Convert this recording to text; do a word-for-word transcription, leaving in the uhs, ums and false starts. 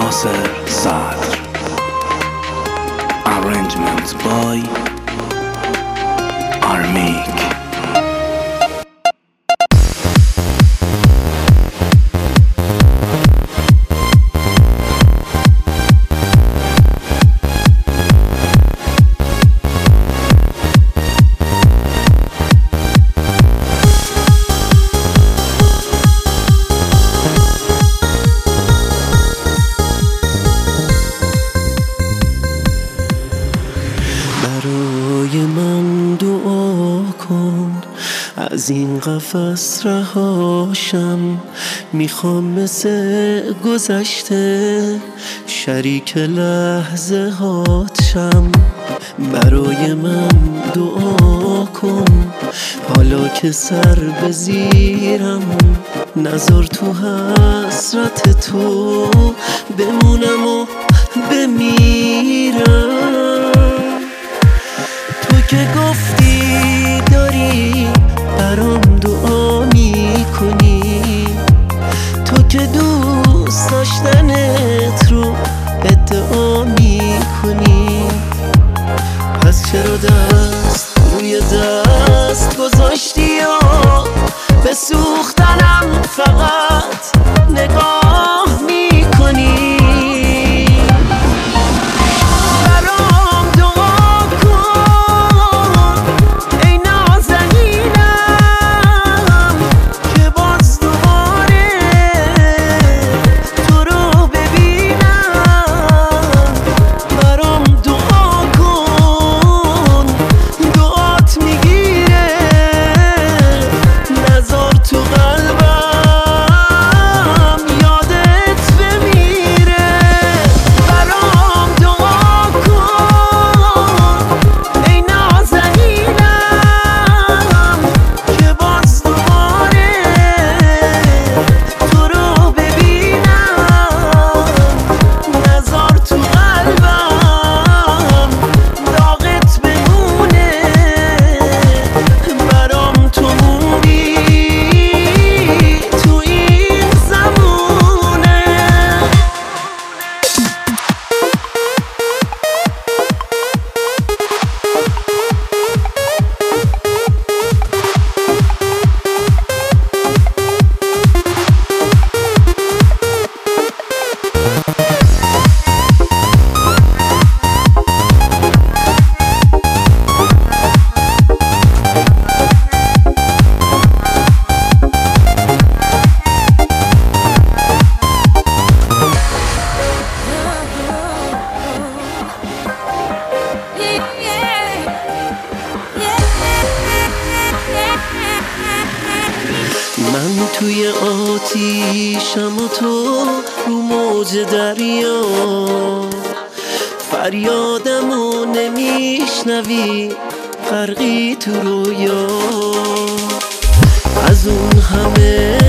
ناصر صدر. Arrangements by Armik. برای من دعا کن از این قفس رهاشم، میخوام مثل گذشته شریک لحظه هاتشم. برای من دعا کن حالا که سر بزیرم، نذار تو حسرت تو بمونم و بمیرم. تو که گفتی داری برام دعا میکنی، تو که دوست داشتنت رو ادعا میکنی، پس چرا دست روی دست گذاشتی و به سوختنم فقط نگاه میکنی؟ من توی آتیشم و تو رو موج دریا، فریادمو نمیشنوی غرقی تو رویا. از اون همه